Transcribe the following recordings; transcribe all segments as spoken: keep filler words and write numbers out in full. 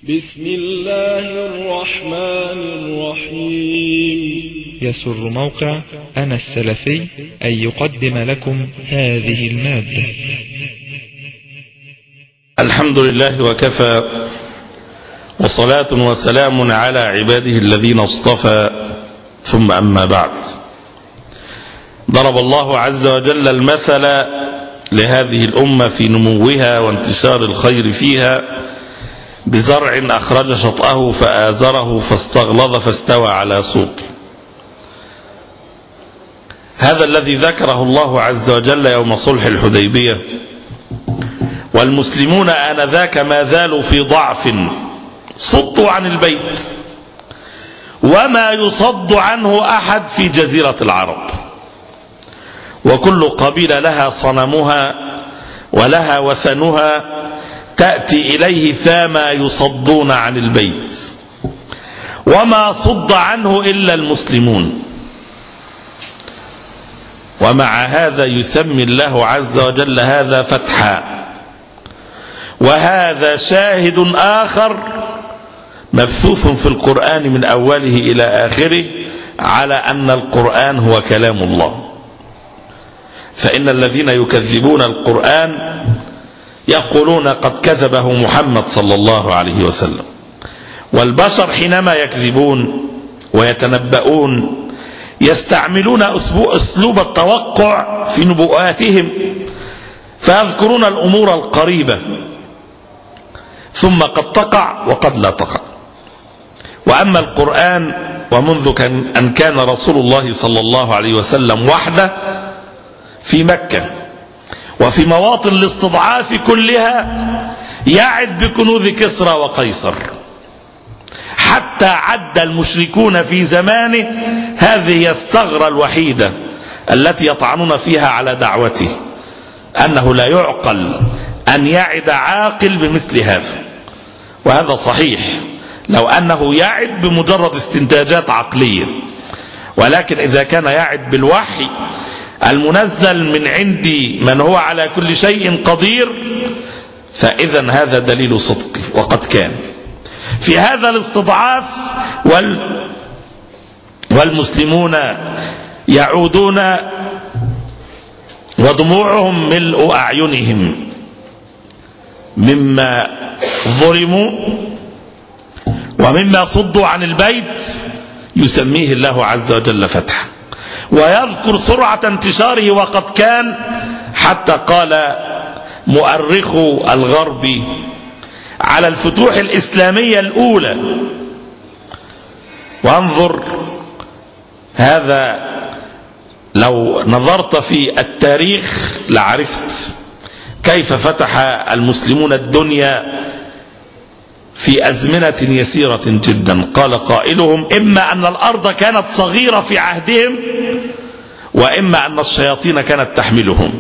بسم الله الرحمن الرحيم. يسر موقع أنا السلفي أن يقدم لكم هذه المادة. الحمد لله وكفى، وصلاة وسلام على عباده الذين اصطفى، ثم أما بعد. ضرب الله عز وجل المثل لهذه الأمة في نموها وانتشار الخير فيها بزرع أخرج شطأه فآزره فاستغلظ فاستوى على سوقه. هذا الذي ذكره الله عز وجل يوم صلح الحديبية، والمسلمون آنذاك ما زالوا في ضعف، صدوا عن البيت وما يصد عنه أحد في جزيرة العرب، وكل قبيلة لها صنمها ولها وثنها تأتي إليه فما يصدون عن البيت، وما صد عنه إلا المسلمون. ومع هذا يسمي الله عز وجل هذا فتحا. وهذا شاهد آخر مبثوث في القرآن من أوله إلى آخره على أن القرآن هو كلام الله. فإن الذين يكذبون القرآن يقولون قد كذبه محمد صلى الله عليه وسلم. والبشر حينما يكذبون ويتنبؤون يستعملون أسلوب التوقع في نبوءاتهم، فيذكرون الأمور القريبة ثم قد تقع وقد لا تقع. وأما القرآن ومنذ أن كان رسول الله صلى الله عليه وسلم وحده في مكة وفي مواطن الاستضعاف كلها يعد بكنوز كسرى وقيصر، حتى عد المشركون في زمانه هذه الثغرة الوحيدة التي يطعنون فيها على دعوته، أنه لا يعقل أن يعد عاقل بمثل هذا. وهذا صحيح لو أنه يعد بمجرد استنتاجات عقلية، ولكن إذا كان يعد بالوحي المنزل من عند من هو على كل شيء قدير، فإذا هذا دليل صدقه. وقد كان في هذا الاستضعاف وال والمسلمون يعودون ودموعهم ملء أعينهم مما ظلموا ومما صدوا عن البيت، يسميه الله عز وجل فتحا، ويذكر سرعة انتشاره. وقد كان حتى قال مؤرخو الغرب على الفتوح الإسلامية الأولى، وانظر هذا لو نظرت في التاريخ لعرفت كيف فتح المسلمون الدنيا في أزمنة يسيرة جدا. قال قائلهم: إما أن الأرض كانت صغيرة في عهدهم، وإما أن الشياطين كانت تحملهم.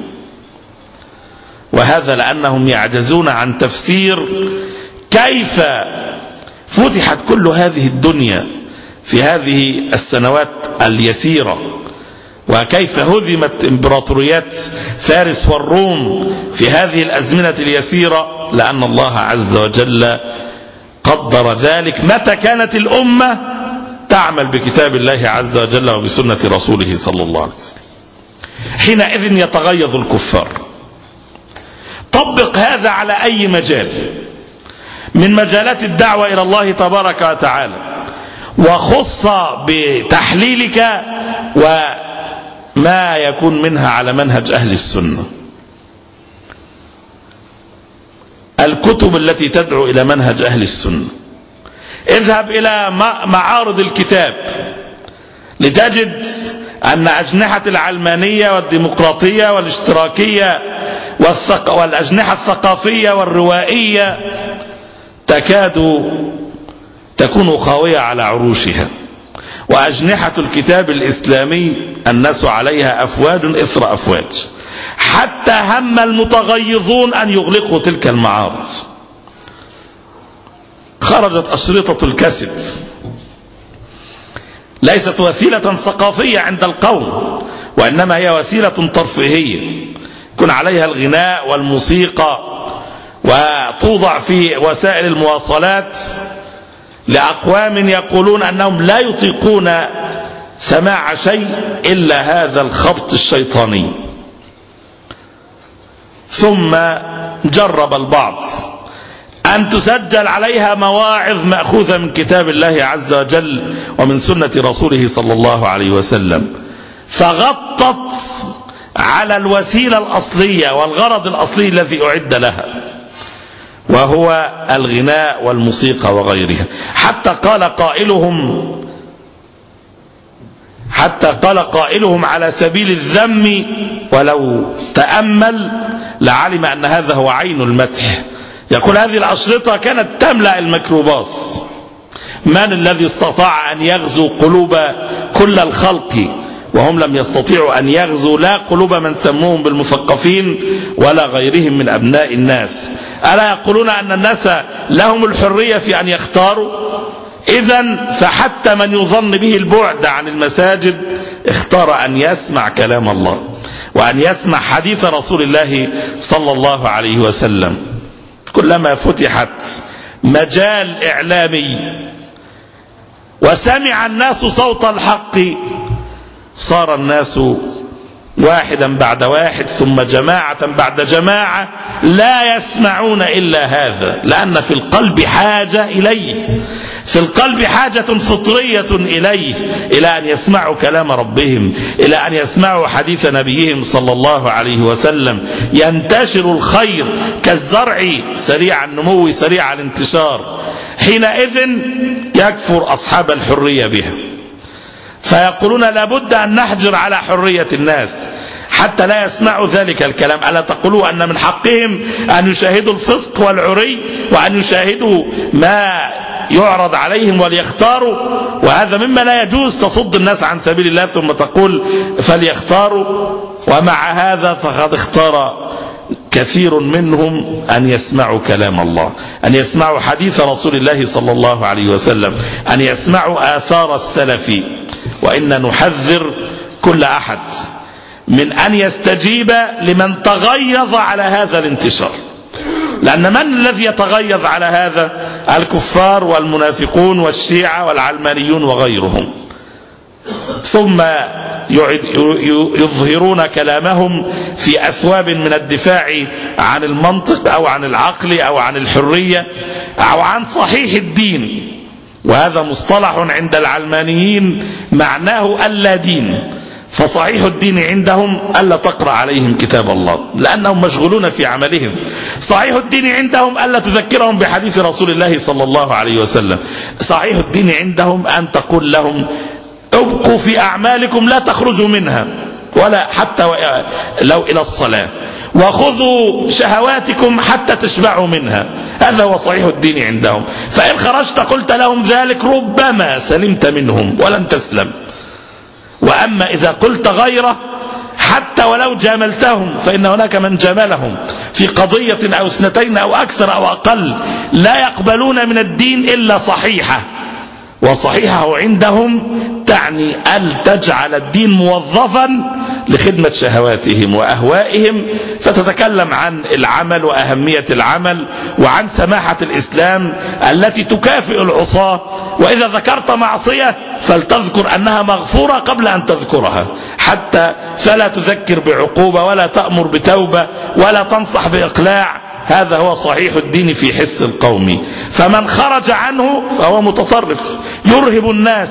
وهذا لأنهم يعجزون عن تفسير كيف فتحت كل هذه الدنيا في هذه السنوات اليسيرة، وكيف هزمت امبراطوريات فارس والروم في هذه الأزمنة اليسيرة، لأن الله عز وجل قدر ذلك متى كانت الأمة تعمل بكتاب الله عز وجل وبسنة رسوله صلى الله عليه وسلم. حينئذ يتغيظ الكفار. طبق هذا على أي مجال من مجالات الدعوة إلى الله تبارك وتعالى، وخص بتحليلك وما يكون منها على منهج أهل السنة. الكتب التي تدعو إلى منهج أهل السنة، اذهب إلى معارض الكتاب لتجد أن أجنحة العلمانية والديمقراطية والاشتراكية والأجنحة الثقافية والروائية تكاد تكون خاوية على عروشها، وأجنحة الكتاب الإسلامي الناس عليها أفواج إثر أفواج، حتى هم المتغيظون أن يغلقوا تلك المعارض. خرجت أشرطة الكاسيت، ليست وسيلة ثقافية عند القوم، وإنما هي وسيلة ترفيهية يكون عليها الغناء والموسيقى وتوضع في وسائل المواصلات لأقوام يقولون أنهم لا يطيقون سماع شيء إلا هذا الخبط الشيطاني. ثم جرب البعض أن تسجل عليها مواعظ مأخوذة من كتاب الله عز وجل ومن سنة رسوله صلى الله عليه وسلم، فغطت على الوسيلة الأصلية والغرض الأصلي الذي أعد لها، وهو الغناء والموسيقى وغيرها. حتى قال قائلهم حتى قال قائلهم على سبيل الذم، ولو تأمل لعلم أن هذا هو عين المدح، يقول هذه الأشرطة كانت تملأ الميكروباص. من الذي استطاع أن يغزو قلوب كل الخلق وهم لم يستطيعوا أن يغزوا لا قلوب من سموهم بالمثقفين ولا غيرهم من أبناء الناس؟ ألا يقولون أن الناس لهم الحرية في أن يختاروا؟ إذن فحتى من يظن به البعد عن المساجد اختار أن يسمع كلام الله وأن يسمع حديث رسول الله صلى الله عليه وسلم. كلما فتحت مجال إعلامي وسمع الناس صوت الحق صار الناس واحدا بعد واحد ثم جماعة بعد جماعة لا يسمعون إلا هذا، لأن في القلب حاجة إليه، في القلب حاجة فطرية إليه، إلى أن يسمعوا كلام ربهم، إلى أن يسمعوا حديث نبيهم صلى الله عليه وسلم. ينتشر الخير كالزرع سريع النمو سريع الانتشار، حينئذ يكفر أصحاب الحرية بها، فيقولون لابد أن نحجر على حرية الناس حتى لا يسمعوا ذلك الكلام. ألا تقولوا أن من حقهم أن يشاهدوا الفسق والعري وأن يشاهدوا ما يعرض عليهم وليختاروا؟ وهذا مما لا يجوز، تصد الناس عن سبيل الله ثم تقول فليختاروا. ومع هذا فقد اختار كثير منهم أن يسمعوا كلام الله، أن يسمعوا حديث رسول الله صلى الله عليه وسلم، أن يسمعوا آثار السلف. وإن نحذر كل أحد من أن يستجيب لمن تغيظ على هذا الانتشار، لأن من الذي يتغيظ على هذا؟ الكفار والمنافقون والشيعة والعلمانيون وغيرهم. ثم يظهرون كلامهم في أثواب من الدفاع عن المنطق أو عن العقل أو عن الحرية أو عن صحيح الدين، وهذا مصطلح عند العلمانيين معناه ألا دين. فصحيح الدين عندهم ألا تقرأ عليهم كتاب الله لأنهم مشغولون في عملهم. صحيح الدين عندهم ألا تذكرهم بحديث رسول الله صلى الله عليه وسلم. صحيح الدين عندهم أن تقول لهم ابقوا في أعمالكم لا تخرجوا منها ولا حتى لو إلى الصلاة، وخذوا شهواتكم حتى تشبعوا منها. هذا هو صحيح الدين عندهم. فإن خرجت قلت لهم ذلك ربما سلمت منهم ولن تسلم. وأما إذا قلت غيره حتى ولو جاملتهم، فإن هناك من جاملهم في قضية أو اثنتين أو أكثر أو أقل لا يقبلون من الدين إلا صحيحة، وصحيحه عندهم تعني أن تجعل الدين موظفا لخدمة شهواتهم وأهوائهم، فتتكلم عن العمل وأهمية العمل وعن سماحة الإسلام التي تكافئ العصاة. وإذا ذكرت معصية فلتذكر أنها مغفورة قبل أن تذكرها، حتى فلا تذكر بعقوبة ولا تأمر بتوبة ولا تنصح بإقلاع. هذا هو صحيح الدين في حس القوم. فمن خرج عنه فهو متصرف يرهب الناس.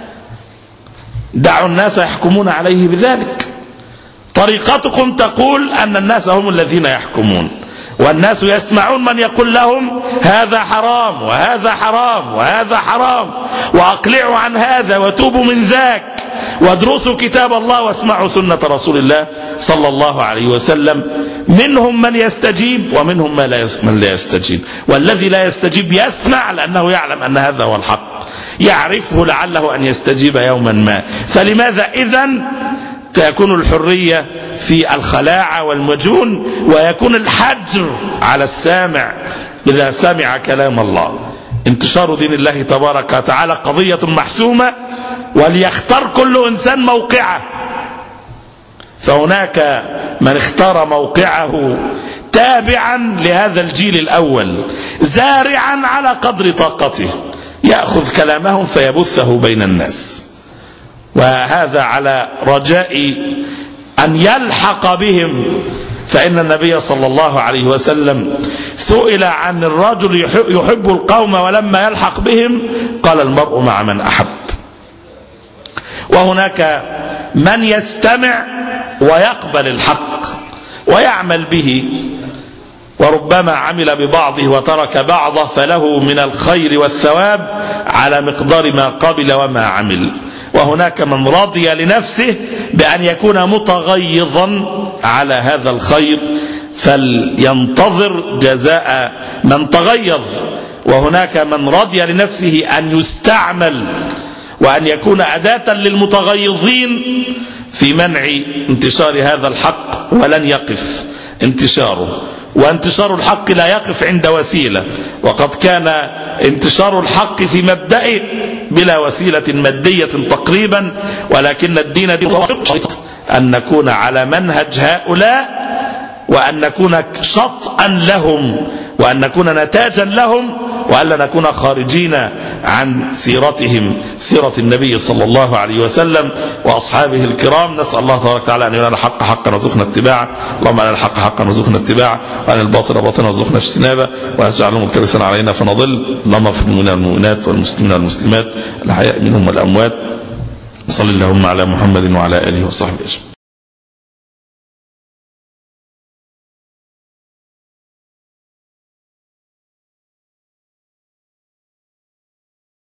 دعوا الناس يحكمون عليه بذلك. طريقتكم تقول أن الناس هم الذين يحكمون، والناس يسمعون من يقول لهم هذا حرام وهذا حرام وهذا حرام، وأقلعوا عن هذا وتوبوا من ذاك، وادرسوا كتاب الله واسمعوا سنة رسول الله صلى الله عليه وسلم. منهم من يستجيب ومنهم من لا يستجيب، والذي لا يستجيب يسمع لأنه يعلم أن هذا هو الحق، يعرفه لعله أن يستجيب يوما ما. فلماذا إذن تكون الحرية في الخلاعة والمجون، ويكون الحجر على السامع إذا سمع كلام الله؟ انتشار دين الله تبارك وتعالى قضية محسومة، وليختار كل إنسان موقعه. فهناك من اختار موقعه تابعا لهذا الجيل الأول زارعا على قدر طاقته، يأخذ كلامهم فيبثه بين الناس، وهذا على رجاء أن يلحق بهم. فإن النبي صلى الله عليه وسلم سئل عن الرجل يحب القوم ولما يلحق بهم قال المرء مع من أحب. وهناك من يستمع ويقبل الحق ويعمل به، وربما عمل ببعضه وترك بعضه، فله من الخير والثواب على مقدار ما قبل وما عمل. وهناك من رضي لنفسه بأن يكون متغيظا على هذا الخير فلينتظر جزاء من تغيظ. وهناك من رضي لنفسه أن يستعمل وأن يكون أداة للمتغيظين في منع انتشار هذا الحق، ولن يقف انتشاره. وانتشار الحق لا يقف عند وسيلة، وقد كان انتشار الحق في مبدئه بلا وسيلة مادية تقريبا، ولكن الدين دين أن نكون على منهج هؤلاء، وأن نكون شطئا لهم، وأن نكون نتاجا لهم، وألا نكون خارجين عن سيرتهم، سيرة النبي صلى الله عليه وسلم وأصحابه الكرام. نسأل الله تبارك وتعالى أن ينال الحق حقا وارزقنا اتباعه. اللهم أنال الحق حقا وارزقنا اتباعه، وأن الباطل باطلا وارزقنا اجتنابه، ولا تجعله ملتبسا علينا فنضل. اللهم اغفر لنا المؤمنات والمسلمين والمسلمات الأحياء منهم والأموات. صل اللهم على محمد وعلى آله وصحبه أجمعين.